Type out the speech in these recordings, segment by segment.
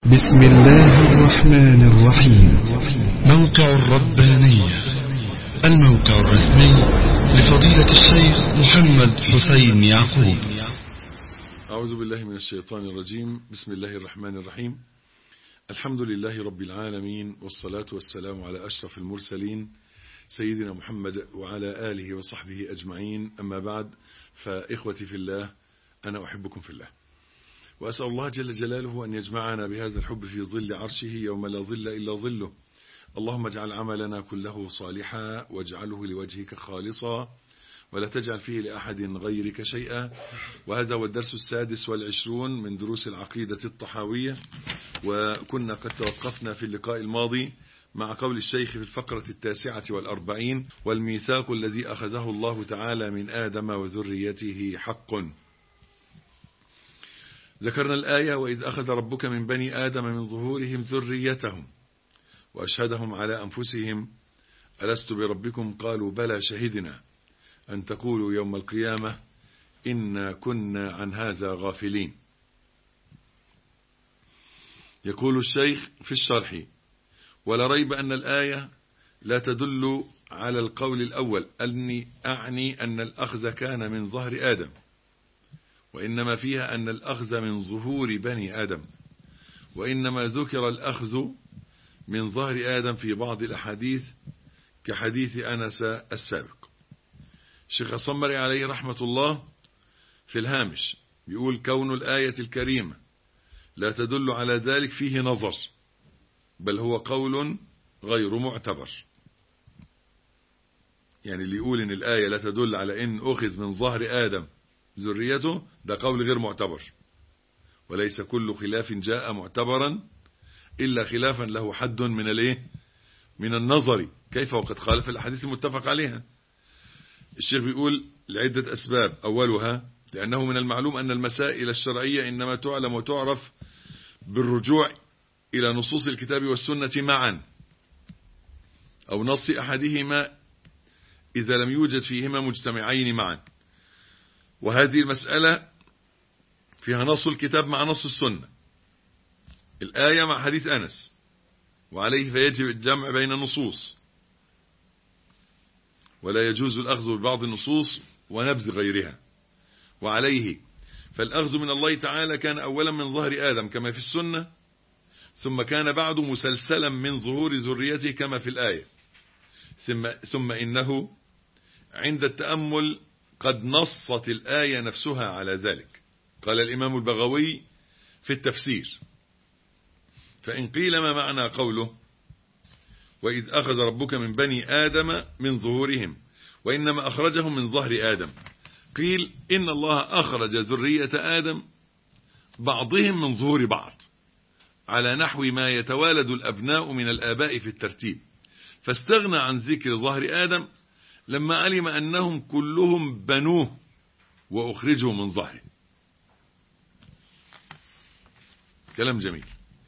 بسم الله الرحمن الرحيم. موقع الربانية، الموقع الرسمي لفضيلة الشيخ محمد حسين يعقوب. أعوذ بالله من الشيطان الرجيم. بسم الله الرحمن الرحيم. الحمد لله رب العالمين، والصلاة والسلام على أشرف المرسلين سيدنا محمد وعلى آله وصحبه أجمعين. أما بعد، فإخوتي في الله، أنا أحبكم في الله، وأسأل الله جل جلاله أن يجمعنا بهذا الحب في ظل عرشه يوم لا ظل إلا ظله. اللهم اجعل عملنا كله صالحا، واجعله لوجهك خالصا، ولا تجعل فيه لأحد غيرك شيئا. وهذا هو الدرس 26 من دروس العقيدة الطحاوية، وكنا قد توقفنا في اللقاء الماضي مع قول الشيخ في الفقرة 49: والميثاق الذي أخذه الله تعالى من آدم وذريته حق. ذكرنا الآية: وإذ أخذ ربك من بني آدم من ظهورهم ذريتهم وأشهدهم على أنفسهم ألست بربكم قالوا بلى شهدنا أن تقولوا يوم القيامة إنا كنا عن هذا غافلين. يقول الشيخ في الشرح: ولا ريب أن الآية لا تدل على القول الأول، أعني أن الأخذ كان من ظهر آدم، وإنما فيها أن الأخذ من ظهور بني آدم، وإنما ذكر الأخذ من ظهر آدم في بعض الأحاديث كحديث أنس السابق. الشيخ الصمري عليه رحمة الله في الهامش يقول: كون الآية الكريمة لا تدل على ذلك فيه نظر، بل هو قول غير معتبر. يعني اللي يقول إن الآية لا تدل على إن أخذ من ظهر آدم ذريته، ده قول غير معتبر، وليس كل خلاف جاء معتبرا إلا خلافا له حد من النظر، كيف وقد خالف الأحاديث المتفق عليها. الشيخ بيقول لعدة أسباب: أولها لأنه من المعلوم أن المسائل الشرعية إنما تعلم وتعرف بالرجوع إلى نصوص الكتاب والسنة معا، أو نص أحدهما إذا لم يوجد فيهما مجتمعين معا. وهذه المسألة فيها نص الكتاب مع نص السنة، الآية مع حديث أنس، وعليه فيجب الجمع بين النصوص، ولا يجوز الأخذ ببعض النصوص ونبذ غيرها. وعليه فالأخذ من الله تعالى كان أولا من ظهر آدم كما في السنة، ثم كان بعد مسلسلا من ظهور ذريته كما في الآية، ثم إنه عند التأمل قد نصت الآية نفسها على ذلك. قال الإمام البغوي في التفسير: فإن قيل ما معنى قوله وإذ أخذ ربك من بني آدم من ظهورهم وإنما أخرجهم من ظهر آدم، قيل إن الله أخرج ذرية آدم بعضهم من ظهور بعض على نحو ما يتوالد الأبناء من الآباء في الترتيب، فاستغنى عن ذكر ظهر آدم لما علم أنهم كلهم بنوه وأخرجوا من ظهره. كلام جميل.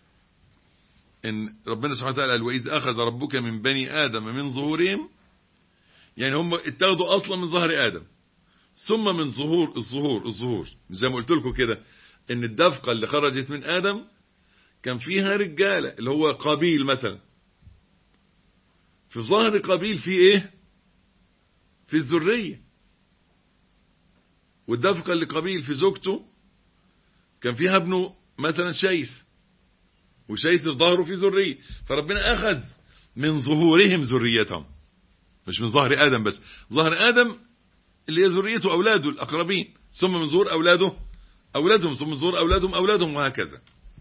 إن ربنا سبحانه وتعالى قال: وإذ أخذ ربك من بني آدم من ظهورهم، يعني هم اتخذوا أصلا من ظهر آدم، ثم من الظهور زي ما قلت لكم كده، إن الدفقة اللي خرجت من آدم كان فيها رجالة، اللي هو قابيل مثلا، في ظهر قابيل في إيه؟ في الذرية. والدفقة اللي قابيل في زوجته كان فيها ابنه مثلا شيث، وشيث ظهره في ذرية، فربنا أخذ من ظهورهم ذريتهم، مش من ظهر آدم بس، ظهر آدم اللي هي ذريته أولاده الأقربين، ثم من ظهور أولاده أولادهم، ثم من ظهور أولادهم أولادهم، وهكذا.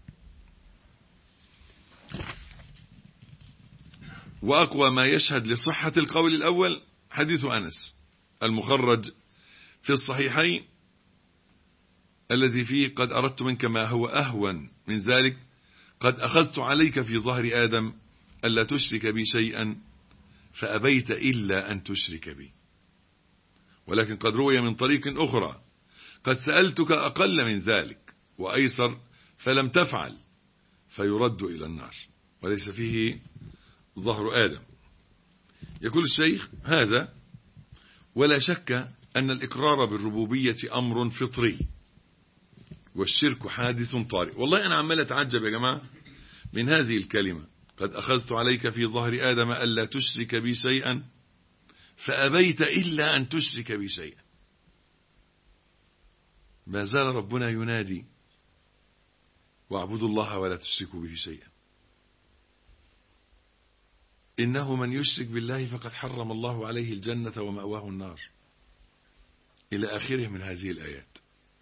وأقوى ما يشهد لصحة القول الأول حديث أنس المخرج في الصحيحين الذي فيه: قد أردت منك ما هو أهون من ذلك، قد أخذت عليك في ظهر آدم ألا تشرك بي شيئا فأبيت إلا أن تشرك بي. ولكن قد روي من طريق أخرى: قد سألتك أقل من ذلك وأيسر فلم تفعل فيرد إلى النار، وليس فيه ظهر آدم. يقول الشيخ: هذا ولا شك أن الإقرار بالربوبية أمر فطري، والشرك حادث طارئ. والله أنا عمال أتعجب يا جماعة من هذه الكلمة: قد أخذت عليك في ظهر آدم ألا تشرك بي شيئا فأبيت إلا أن تشرك بي شيئا. ما زال ربنا ينادي: واعبدوا الله ولا تشركوا به شيئا. إنه من يشرك بالله فقد حرم الله عليه الجنة ومأواه النار، إلى آخره من هذه الآيات.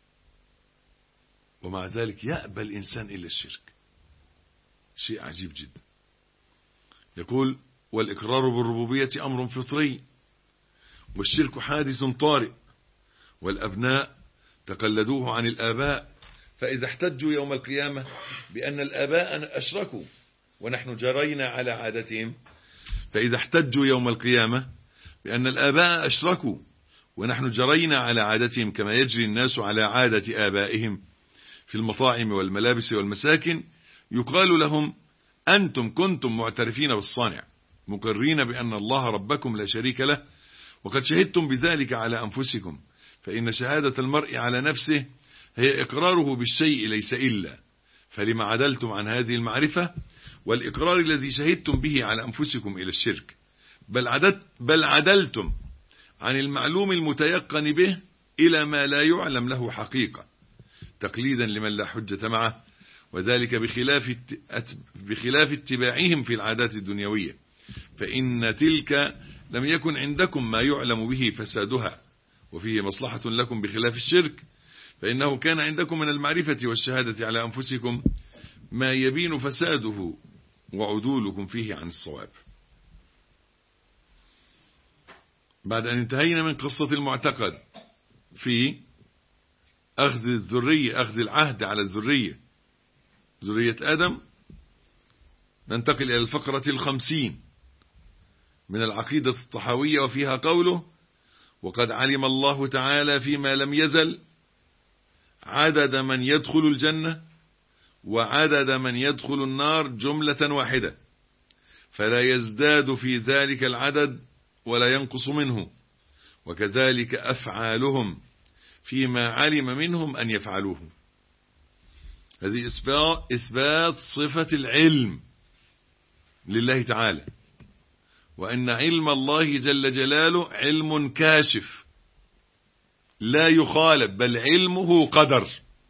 ومع ذلك يأبى الإنسان إلا الشرك. شيء عجيب جدا. يقول: والإقرار بالربوبية أمر فطري، والشرك حادث طارئ، والأبناء تقلدوه عن الآباء، فإذا احتجوا يوم القيامة بأن الآباء أشركوا ونحن جرينا على عادتهم، فإذا احتجوا يوم القيامة بأن الآباء أشركوا ونحن جرينا على عادتهم كما يجري الناس على عادة آبائهم في المطاعم والملابس والمساكن، يقال لهم: أنتم كنتم معترفين بالصانع مقرين بأن الله ربكم لا شريك له، وقد شهدتم بذلك على أنفسكم، فإن شهادة المرء على نفسه هي إقراره بالشيء ليس إلا، فلما عدلتم عن هذه المعرفة والإقرار الذي شهدتم به على أنفسكم إلى الشرك، بل عدلتم عن المعلوم المتيقن به إلى ما لا يعلم له حقيقة، تقليدا لمن لا حجة معه، وذلك بخلاف اتباعهم في العادات الدنيوية، فإن تلك لم يكن عندكم ما يعلم به فسادها وفيه مصلحة لكم، بخلاف الشرك فإنه كان عندكم من المعرفة والشهادة على أنفسكم ما يبين فساده وعدولكم فيه عن الصواب. بعد أن انتهينا من قصة المعتقد في أخذ الذرية، أخذ العهد على الذرية، ذرية آدم، ننتقل إلى الفقرة 50 من العقيدة الطحاوية، وفيها قوله: وقد علم الله تعالى فيما لم يزل عدد من يدخل الجنة وعدد من يدخل النار جملة واحدة، فلا يزداد في ذلك العدد ولا ينقص منه، وكذلك أفعالهم فيما علم منهم أن يفعلوه. هذه إثبات صفة العلم لله تعالى، وأن علم الله جل جلاله علم كاشف لا يخالف، بل علمه قدر.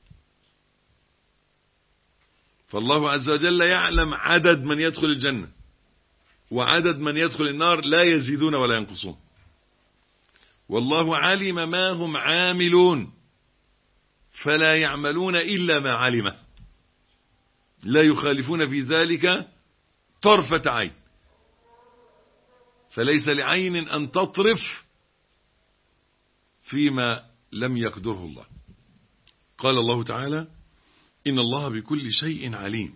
فالله عز وجل يعلم عدد من يدخل الجنة وعدد من يدخل النار، لا يزيدون ولا ينقصون. والله علم ما هم عاملون فلا يعملون إلا ما علمه، لا يخالفون في ذلك طرفة عين، فليس لعين أن تطرف فيما لم يقدره الله. قال الله تعالى: إن الله بكل شيء عليم.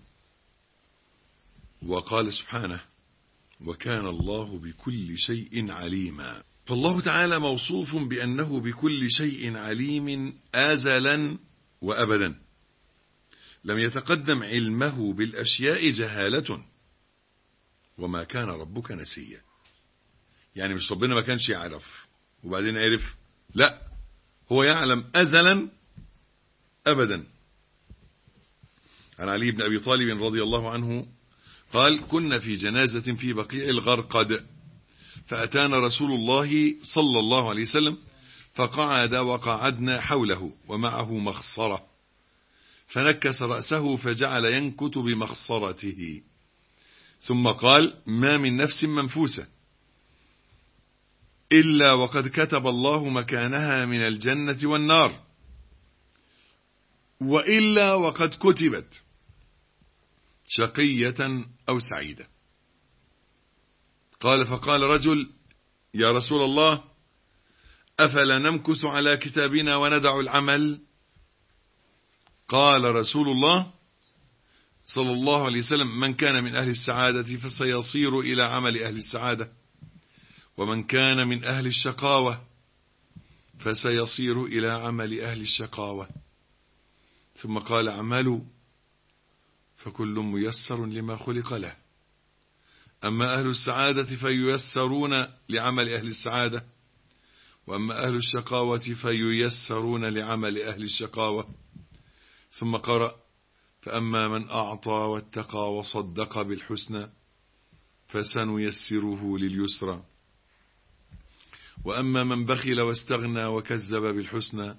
وقال سبحانه: وكان الله بكل شيء عليما. فالله تعالى موصوف بأنه بكل شيء عليم آزلا وأبدا، لم يتقدم علمه بالأشياء جهالة، وما كان ربك نسيا. يعني مش ربنا ما كانش يعرف وبعدين عرف، لا، هو يعلم أزلا أبدا. عن علي بن أبي طالب رضي الله عنه قال: كنا في جنازة في بقيع الغرقد، فأتانا رسول الله صلى الله عليه وسلم فقعد وقعدنا حوله ومعه مخصرة، فنكس رأسه فجعل ينكت بمخصرته، ثم قال: ما من نفس منفوسة إلا وقد كتب الله مكانها من الجنة والنار، وإلا وقد كتبت شقية أو سعيدة. قال: فقال رجل: يا رسول الله، أفلا نمكث على كتابنا وندع العمل؟ قال رسول الله صلى الله عليه وسلم: من كان من أهل السعادة فسيصير إلى عمل أهل السعادة، ومن كان من أهل الشقاوة فسيصير إلى عمل أهل الشقاوة. ثم قال: اعملوا فكل ميسر لما خلق له، أما أهل السعادة فييسرون لعمل أهل السعادة، وأما أهل الشقاوة فييسرون لعمل أهل الشقاوة. ثم قرأ: فأما من أعطى واتقى وصدق بالحسنى فسنيسره لليسرى وأما من بخل واستغنى وكذب بالحسنى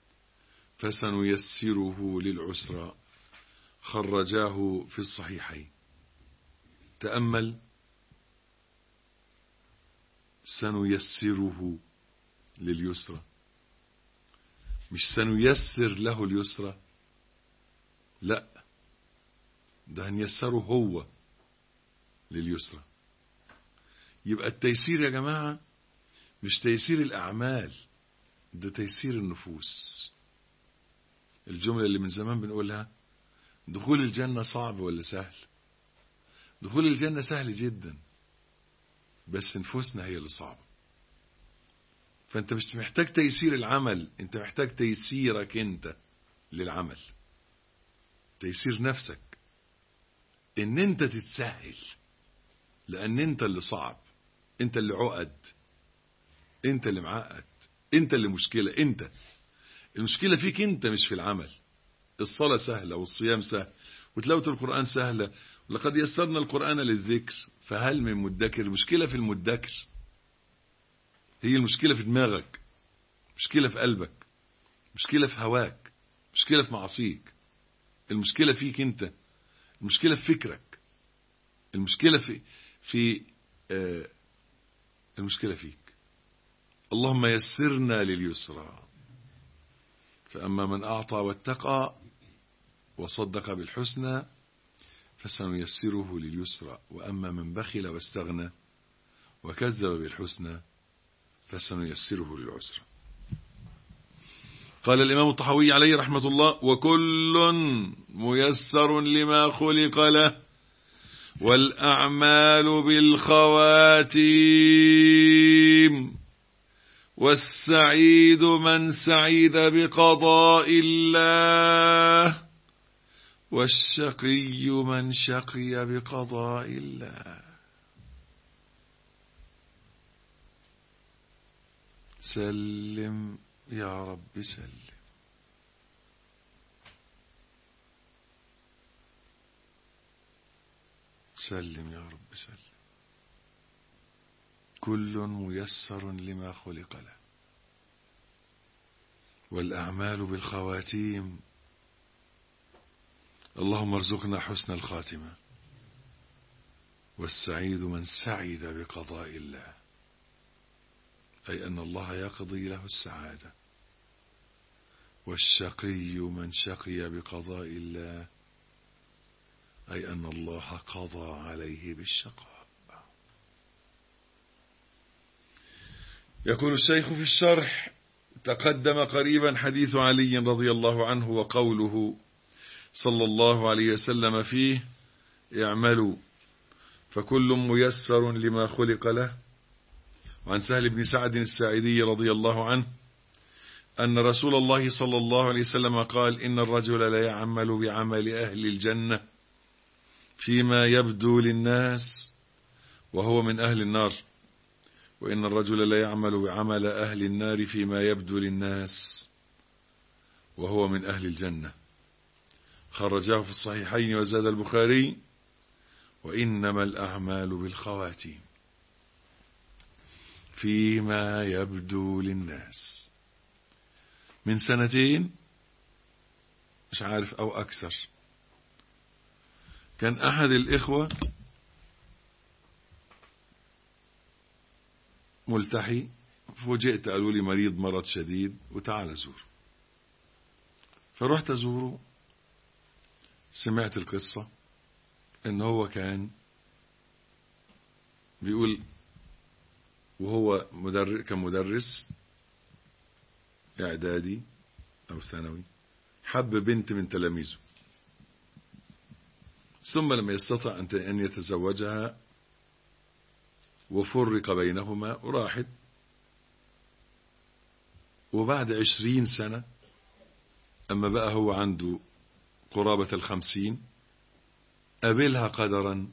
فسنيسره للعسرى. خرجاه في الصحيحين. تأمل: سنيسره لليسرى، مش سنيسر له اليسرى، لا، ده هنيسره هو لليسرى. يبقى التيسير يا جماعة مش تيسير الأعمال، ده تيسير النفوس. الجملة اللي من زمان بنقولها: دخول الجنة صعب ولا سهل؟ دخول الجنة سهل جدا، بس نفوسنا هي اللي صعبة. فانت مش محتاج تيسير العمل، انت محتاج تيسيرك انت للعمل، تيسير نفسك، ان انت تتسهل، لان انت اللي صعب، انت اللي عقد، انت اللي معقد، انت اللي مشكلة. انت المشكلة فيك انت، مش في العمل. الصلاة سهلة والصيام سهل وتلاوة القرآن سهلة، ولقد يسرنا القرآن للذكر فهل من مدكر. المشكلة في المدكر، هي المشكلة في دماغك، مشكلة في قلبك، مشكلة في هواك، مشكلة في معصيك. المشكلة فيك انت، المشكلة في فكرك، المشكلة المشكلة فيك. اللهم يسرنا لليسرى. فأما من أعطى واتقى وصدق بالحسنى فسنيسره لليسرى وأما من بخل واستغنى وكذب بالحسنى فسنيسره للعسرى. قال الإمام الطحاوي عليه رحمة الله: وكل ميسر لما خلق له والأعمال بالخواتيم والسعيد من سعيد بقضاء الله والشقي من شقي بقضاء الله. سلم يا رب سلم. سلم يا رب سلم. كل ميسر لما خلق له والأعمال بالخواتيم. اللهم ارزقنا حسن الخاتمة. والسعيد من سعد بقضاء الله، أي أن الله يقضي له السعادة. والشقي من شقي بقضاء الله، أي أن الله قضى عليه بالشقاء. يقول الشيخ في الشرح: تقدم قريبا حديث علي رضي الله عنه وقوله صلى الله عليه وسلم فيه: اعملوا فكل ميسر لما خلق له. وعن سهل بن سعد الساعدي رضي الله عنه أن رسول الله صلى الله عليه وسلم قال: إن الرجل لا يعمل بعمل أهل الجنة فيما يبدو للناس وهو من أهل النار، وإن الرجل لا يعمل بعمل أهل النار فيما يبدو للناس وهو من أهل الجنة. خرجاه في الصحيحين وزاد البخاري: وإنما الأعمال بالخواتيم فيما يبدو للناس. من سنتين مش عارف أو أكثر، كان أحد الإخوة ملتحي، فوجئت قالوا لي مريض مرض شديد وتعال زور. فرحت أزوره. سمعت القصة إن هو كان بيقول وهو كان مدرس إعدادي أو ثانوي، حب بنت من تلاميذه، ثم لم يستطع أن يتزوجها وفرق بينهما وراحت. وبعد 20 سنة أما بقى هو عنده قرابة 50 قابلها قدرا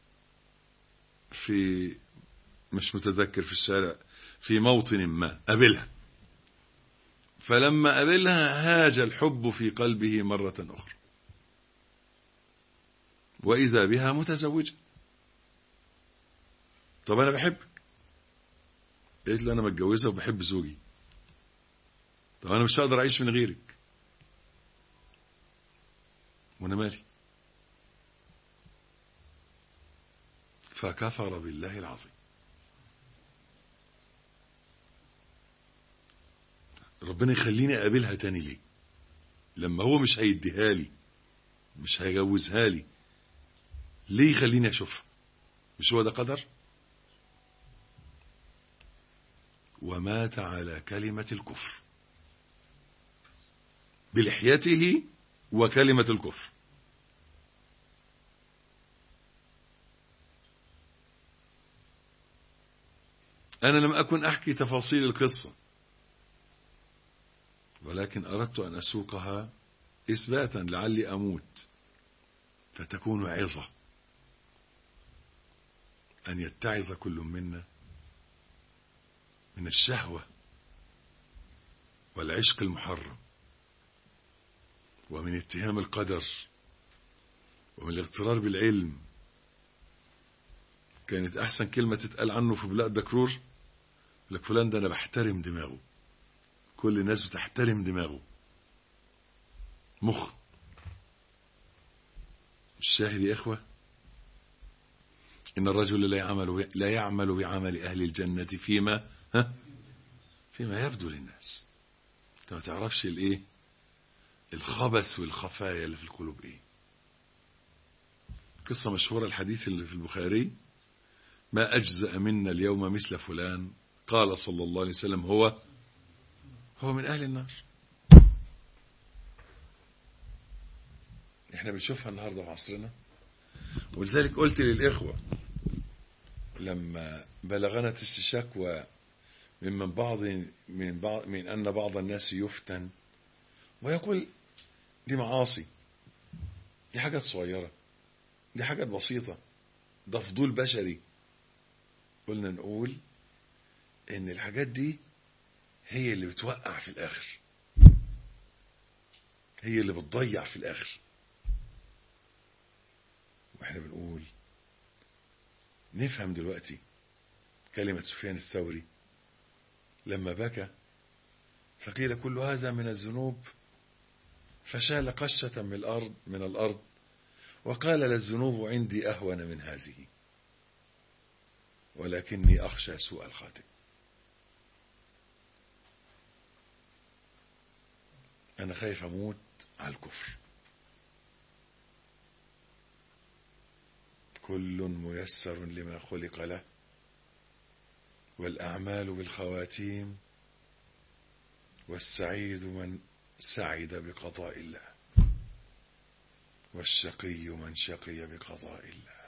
في، مش متذكر في الشارع، في موطن ما قابلها. فلما قابلها هاج الحب في قلبه مرة أخرى. وإذا بها متزوجة. طب أنا بحبك. قالت له أنا متجوزة وبحب زوجي. طب أنا مش هقدر أعيش من غيرك. وأنا مالي. فكفر بالله العظيم. ربنا يخليني أقابلها تاني ليه؟ لما هو مش هيديها لي، مش هيجوزها لي، ليه يخليني أشوفها؟ مش هو ده قدر؟ ومات على كلمة الكفر بلحيته وكلمة الكفر. أنا لم أكن أحكي تفاصيل القصة، ولكن أردت أن أسوقها إثباتا لعلي أموت فتكون عظة، أن يتعظ كل منا من الشهوة والعشق المحرم، ومن اتهام القدر، ومن الاغترار بالعلم. كانت أحسن كلمة تتقال عنه في بلاد دكرور، لك فلان ده أنا بحترم دماغه. كل الناس بتحترم دماغه. مخ. الشاهد يا إخوة، إن الرجل لا يعمل بعمل أهل الجنة فيما يبدو للناس. أنت ما تعرفش الإيه، الخبث والخفايا اللي في القلوب إيه. قصة مشهورة، الحديث اللي في البخاري: ما أجزأ منا اليوم مثل فلان، قال صلى الله عليه وسلم هو من أهل النار. احنا بنشوفها النهاردة في عصرنا. ولذلك قلت للإخوة لما بلغنا الشكوى من أن بعض الناس يفتن ويقول دي معاصي، دي حاجات صغيرة، دي حاجات بسيطة، ده فضول بشري. قلنا نقول ان الحاجات دي هي اللي بتوقع في الآخر، هي اللي بتضيع في الآخر. واحنا بنقول نفهم دلوقتي كلمة سفيان الثوري لما بكى فقيل كل هذا من الذنوب، فشال قشة من الأرض وقال للذنوب عندي أهون من هذه، ولكني أخشى سوء الخاتم. أنا خايف أموت على الكفر. كل ميسر لما خلق له، والأعمال بالخواتيم، والسعيد من سعد بقضاء الله، والشقي من شقي بقضاء الله.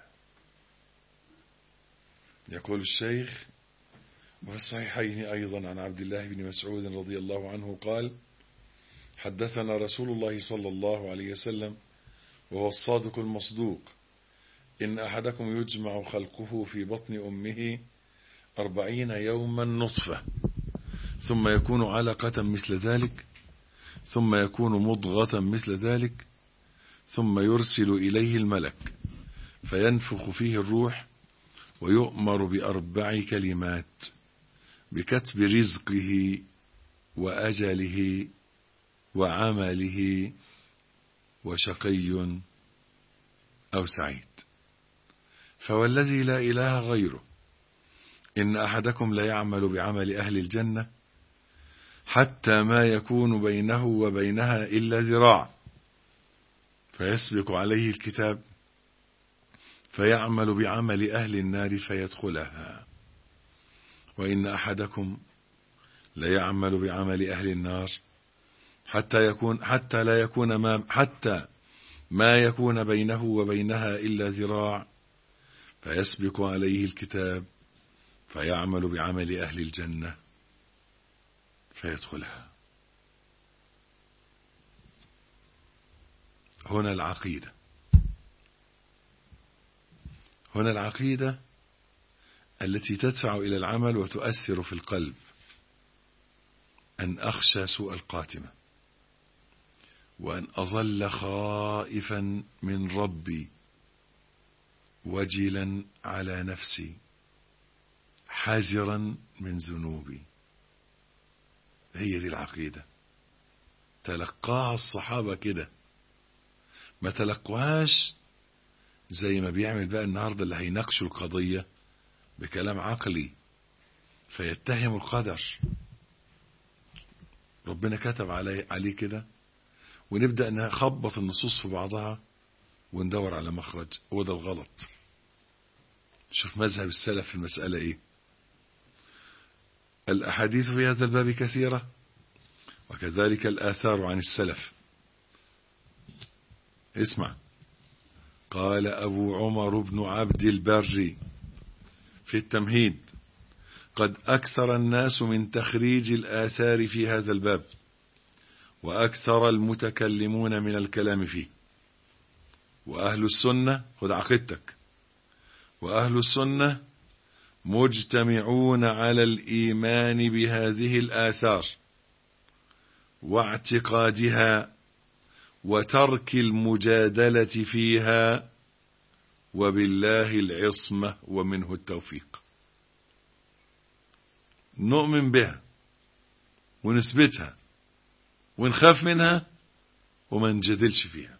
يقول الشيخ: وفي الصحيحين أيضا عن عبد الله بن مسعود رضي الله عنه قال: حدثنا رسول الله صلى الله عليه وسلم وهو الصادق المصدوق: إن أحدكم يجمع خلقه في بطن أمه 40 يوما نطفة، ثم يكون علقة مثل ذلك، ثم يكون مضغة مثل ذلك، ثم يرسل إليه الملك فينفخ فيه الروح، ويؤمر ب4 كلمات: بكتب رزقه وأجله وعمله وشقي أو سعيد. فوالذي لا إله غيره إن أحدكم لا يعمل بعمل أهل الجنة حتى ما يكون بينه وبينها إلا ذراع، فيسبق عليه الكتاب فيعمل بعمل أهل النار فيدخلها، وإن أحدكم لا يعمل بعمل أهل النار حتى ما يكون بينه وبينها إلا ذراع، فيسبق عليه الكتاب فيعمل بعمل أهل الجنة فيدخلها. هنا العقيدة التي تدفع إلى العمل وتؤثر في القلب، أن أخشى سوء القاتمة، وأن أظل خائفا من ربي وجلا على نفسي حذرا من ذنوبي. هي دي العقيدة، تلقاها الصحابة كده، ما تلقوهاش زي ما بيعمل بقى النهاردة اللي هيناقشوا القضية بكلام عقلي فيتهم القدر. ربنا كتب عليه كده، ونبدأ نخبط النصوص في بعضها وندور على مخرج. هو ده الغلط. شوف مذهب السلف في المسألة ايه. الأحاديث في هذا الباب كثيرة، وكذلك الآثار عن السلف. اسمع، قال أبو عمر بن عبد البر في التمهيد: قد أكثر الناس من تخريج الآثار في هذا الباب، وأكثر المتكلمون من الكلام فيه، وأهل السنة، خذ عقيدتك، وأهل السنة مجتمعون على الإيمان بهذه الآثار واعتقادها وترك المجادلة فيها، وبالله العصمة ومنه التوفيق. نؤمن بها ونثبتها ونخاف منها وما نجادلش فيها.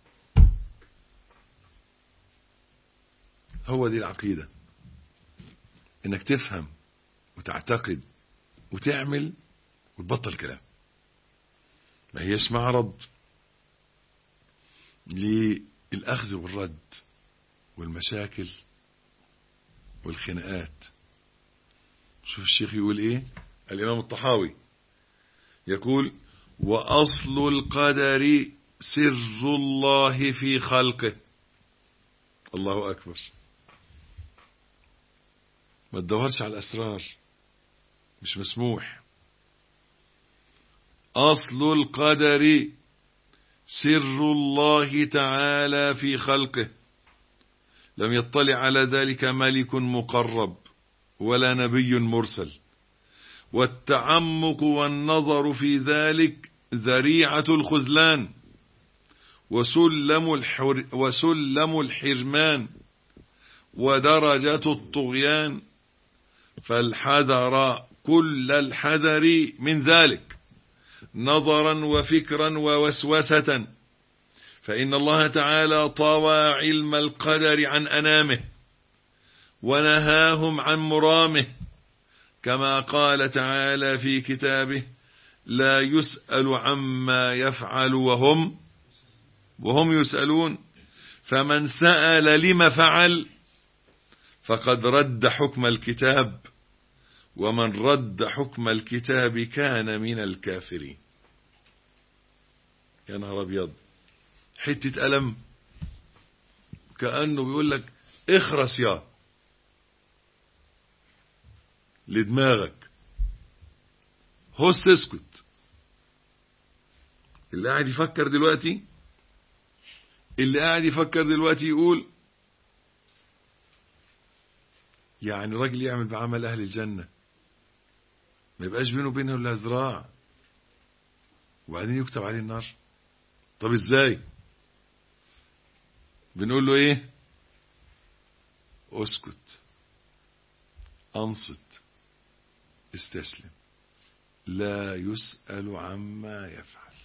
هو دي العقيدة، انك تفهم وتعتقد وتعمل وتبطل كلام. ما هيش معرض للأخذ والرد والمشاكل والخناقات. شوف الشيخ يقول ايه. الإمام الطحاوي يقول: وأصل القدر سر الله في خلقه. الله أكبر. ما تدورش على الأسرار، مش مسموح. أصل القدر سر الله تعالى في خلقه، لم يطلع على ذلك ملك مقرب ولا نبي مرسل، والتعمق والنظر في ذلك ذريعة الخذلان وسلم الحرمان ودرجة الطغيان، فالحذر كل الحذر من ذلك نظرا وفكرا ووسوسة، فإن الله تعالى طوى علم القدر عن أنامه ونهاهم عن مرامه، كما قال تعالى في كتابه: لا يسأل عما يفعل وهم يسألون. فمن سأل لما فعل فقد رد حكم الكتاب، ومن رد حكم الكتاب كان من الكافرين. يا نهار أبيض، حتة ألم، كأنه بيقول لك اخرس يا لدماغك، هس اسكت. اللي قاعد يفكر دلوقتي يقول يعني الراجل يعمل بعمل أهل الجنة ما يبقاش بينه وبينه إلا ذراع وبعدين يكتب عليه النار. طب ازاي؟ بنقول له ايه؟ اسكت، انصت، استسلم، لا يسأل عما يفعل.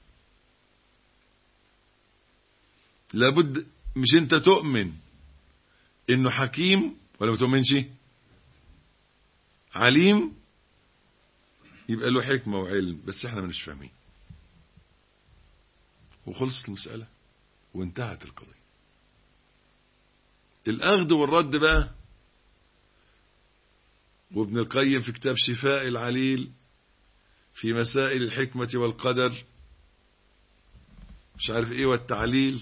لابد، مش انت تؤمن انه حكيم ولا ما تؤمنش عليم، يبقى له حكمة وعلم بس احنا مش فاهمين، وخلصت المسألة وانتهت القضية. الأخذ والرد بقى، وابن القيم في كتاب شفاء العليل في مسائل الحكمة والقدر مش عارف ايه والتعليل،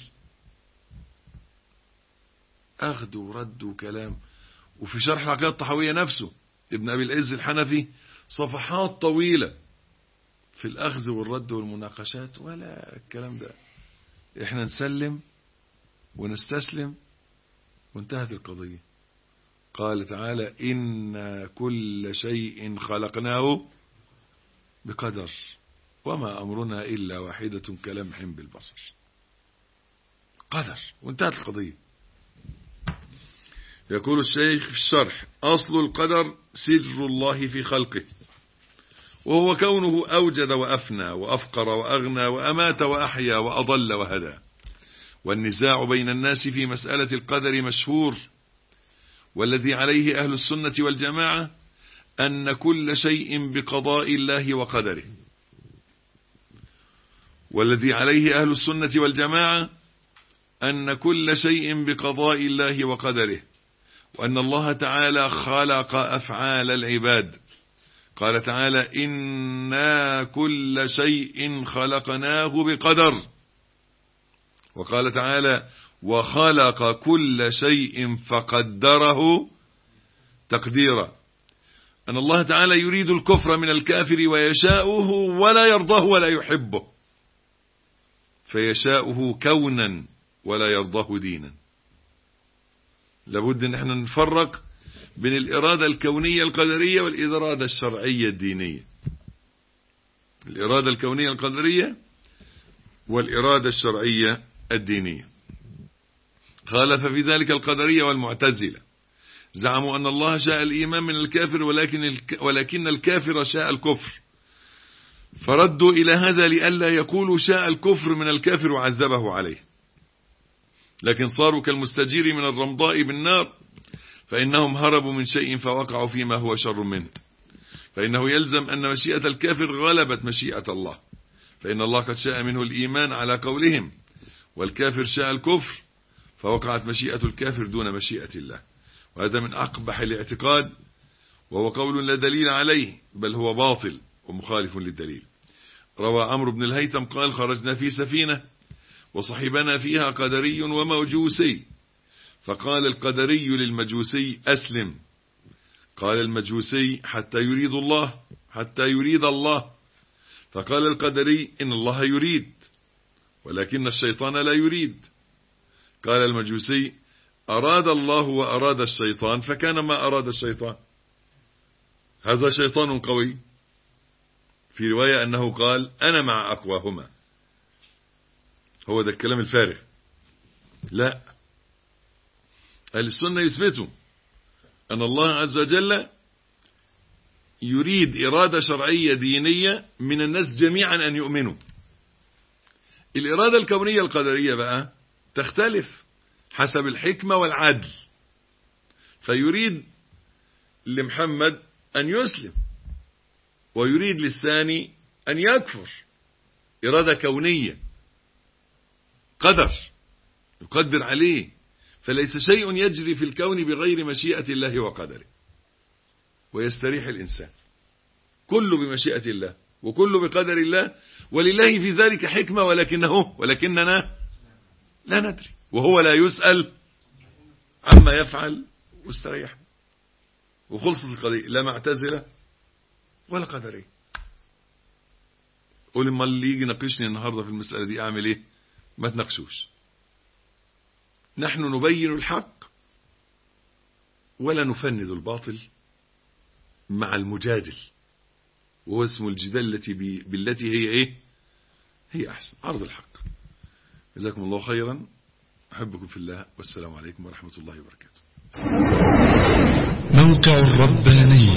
أخذ ورد وكلام. وفي شرح العقيدة الطحاوية نفسه ابن أبي العز الحنفي صفحات طويلة في الأخذ والرد والمناقشات، ولا الكلام ده. احنا نسلم ونستسلم وانتهت القضية. قال تعالى: إن كل شيء خلقناه بقدر وما أمرنا إلا واحدة كلمح بالبصر. قدر وانتهت القضية. يقول الشيخ في الشرح: أصل القدر سر الله في خلقه، وهو كونه أوجد وأفنى وأفقر وأغنى وأمات وأحيا وأضل وهدى. والنزاع بين الناس في مسألة القدر مشهور، والذي عليه أهل السنة والجماعة أن كل شيء بقضاء الله وقدره. والذي عليه أهل السنة والجماعة أن كل شيء بقضاء الله وقدره، وأن الله تعالى خلق أفعال العباد. قال تعالى: إنا كل شيء خلقناه بقدر. وقال تعالى: وخلق كل شيء فقدره تقديرا. أن الله تعالى يريد الكفر من الكافر ويشاؤه ولا يرضاه ولا يحبه، فيشاؤه كونا ولا يرضاه دينا. لابد ان احنا نفرق بين الإرادة الكونية القدرية والإرادة الشرعية الدينية. الإرادة الكونية القدرية والإرادة الشرعية الدينية. خالف في ذلك القدرية والمعتزلة، زعموا أن الله شاء الإيمان من الكافر ولكن الكافر شاء الكفر، فردوا إلى هذا لئلا يقولوا شاء الكفر من الكافر وعذبه عليه، لكن صاروا كالمستجير من الرمضاء بالنار، فإنهم هربوا من شيء فوقعوا فيما هو شر منه. فإنه يلزم أن مشيئة الكافر غلبت مشيئة الله، فإن الله قد شاء منه الإيمان على قولهم، والكافر شاء الكفر فوقعت مشيئة الكافر دون مشيئة الله. وهذا من أقبح الاعتقاد، وهو قول لا دليل عليه، بل هو باطل ومخالف للدليل. روى عمرو بن الهيثم قال: خرجنا في سفينة وصحبنا فيها قدري ومجوسي، فقال القدري للمجوسي: أسلم. قال المجوسي: حتى يريد الله. فقال القدري: إن الله يريد ولكن الشيطان لا يريد. قال المجوسي: أراد الله وأراد الشيطان فكان ما أراد الشيطان. هذا شيطان قوي. في رواية أنه قال: أنا مع أقواهما. هو ده الكلام الفارغ. لا، أهل السنة يثبتوا أن الله عز وجل يريد إرادة شرعية دينية من الناس جميعا أن يؤمنوا. الإرادة الكونية القدرية بقى تختلف حسب الحكمة والعدل، فيريد لمحمد أن يسلم ويريد للثاني أن يكفر. إرادة كونية، قدر يقدر عليه، فليس شيء يجري في الكون بغير مشيئة الله وقدره، ويستريح الإنسان. كله بمشيئة الله وكله بقدر الله، ولله في ذلك حكمة، ولكننا لا ندري، وهو لا يسأل عما يفعل واستريح. وخلصت القضية، لا معتزلة ولا قدرية. قول ما اللي يجي ناقشني النهاردة في المسألة دي أعمل إيه؟ ما تناقشوش. نحن نبين الحق ولا نفند الباطل مع المجادل، وهو اسم الجدال بالتي هي إيه؟ هي أحسن، عرض الحق. جزاكم الله خيرا، أحبكم في الله، والسلام عليكم ورحمة الله وبركاته. موقع الرباني